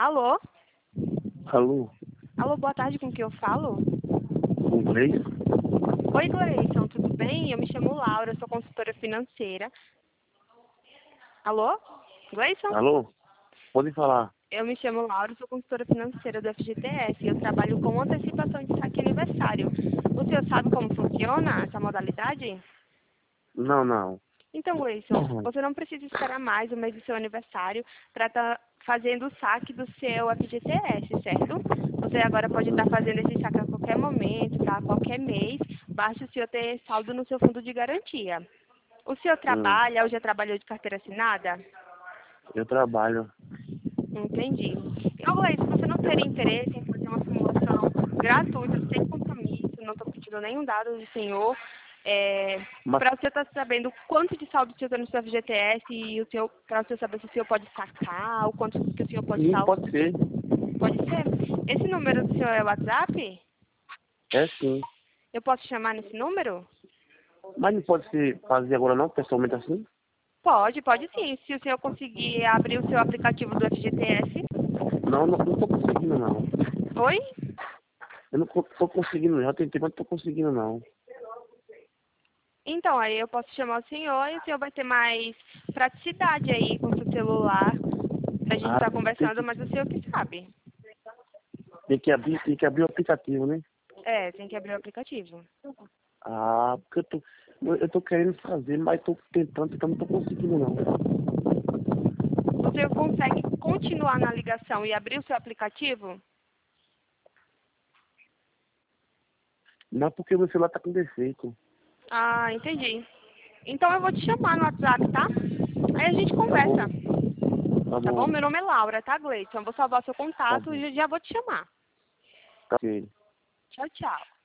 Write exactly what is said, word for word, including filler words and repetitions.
Alô? Alô? Alô, boa tarde, com quem eu falo? Com Gleison? Oi, Gleison, tudo bem? Eu me chamo Laura, sou consultora financeira. Alô? Gleison? Alô? Pode falar. Eu me chamo Laura, sou consultora financeira do F G T S e eu trabalho com antecipação de saque aniversário. O senhor sabe como funciona essa modalidade? Não, não. Então, Gleison, você não precisa esperar mais o mês do seu aniversário para estar fazendo o saque do seu F G T S, certo? Você agora pode estar fazendo esse saque a qualquer momento, tá? A qualquer mês, basta o senhor ter saldo no seu fundo de garantia. O senhor Hum, trabalha ou já trabalhou de carteira assinada? eu trabalho. Entendi. Então, Gleison, você não teria interesse em fazer uma simulação gratuita, sem compromisso, não estou pedindo nenhum dado do senhor, é, Mas para o senhor estar sabendo quanto de saldo o senhor tem no seu F G T S e o senhor, para o senhor saber se o senhor pode sacar, o quanto que o senhor pode sim, saldo. pode ser. Pode ser? Esse número do senhor é o WhatsApp? É sim. Eu posso chamar nesse número? Mas não pode ser fazer agora não, pessoalmente assim? Pode, pode sim. Se o senhor conseguir abrir o seu aplicativo do F G T S. Não, não, não tô conseguindo não. Oi? Eu não co- tô conseguindo, já tentei, mas não tô conseguindo não. Então, aí eu posso chamar o senhor e o senhor vai ter mais praticidade aí com o seu celular pra gente Ah, estar tem conversando, que, mas o senhor que sabe. tem que abrir, tem que abrir o aplicativo, né? É, tem que abrir o aplicativo. Ah, porque eu tô, eu tô querendo fazer, mas tô tentando, tentando, não tô conseguindo não. O senhor consegue continuar na ligação e abrir o seu aplicativo? Não, porque meu celular tá com defeito. Ah, entendi. Então eu vou te chamar no WhatsApp, tá? Aí a gente Tá bom, conversa. tá Tá bom? bom, Meu nome é Laura, tá, Gleison? Eu vou salvar seu tá contato bom. e já vou te chamar. Tá ok. Tchau, tchau.